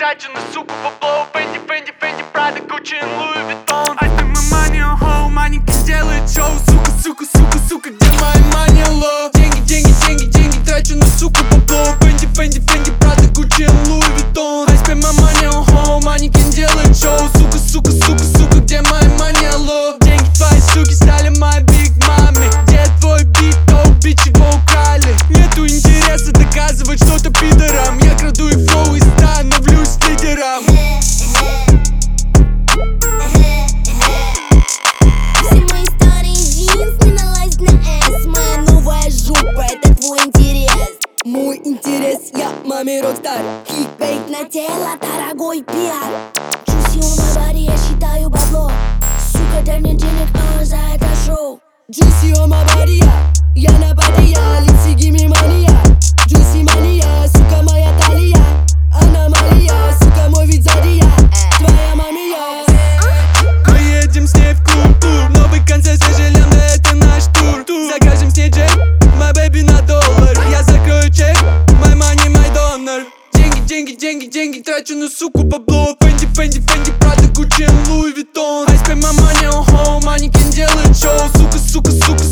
трачу на суку бабло. Фенди, Фенди, Фенди, Прада, Гуччи, Луи Виттон. I spend my money on hoe, маленький делает шоу. Сука, сука, сука, сука, где моя money low? Деньги, деньги, деньги, деньги, трачу на суку бабло. Фенди, Фенди, Фенди, Прада, Гуччи, Луи Виттон. I spend my money on hoe, маленький делает шоу. Сука, сука, сука, сука, где моя money low? Деньги твои суки стали моей биг маме. Где твой бит, то бич его украли. Нету интереса доказывать что-то пидорам. Я краду и флоу и становлюсь лидером. Все мои старые джинсы не налазят на S. Моя новая жопа, это твой интерес. Мой интерес, я маме рокстар. Кликбейт на тело, дорогой пиар. Juicy on my body, я считаю бабло. Сука, дай мне денег, за это шоу. Juicy on my body, я на паре, лици give me money, Juicy мания, сука, моя талия. Аномалия, сука, мой вид сзади, твоя мамия. Мы едем с ней в клуб тур. Новый концерт, свежий лямбда, это наш тур. Закажем с ней джек, my baby на доллар. Я закрою чек, my money, my donor. Деньги, деньги, деньги, деньги, трачу на суку бабло. Фенди, Фенди, Фенди, Прада, Гуччи, Луи Виттон. I spend my money on home, манекен делает шоу. Сука, сука, сука,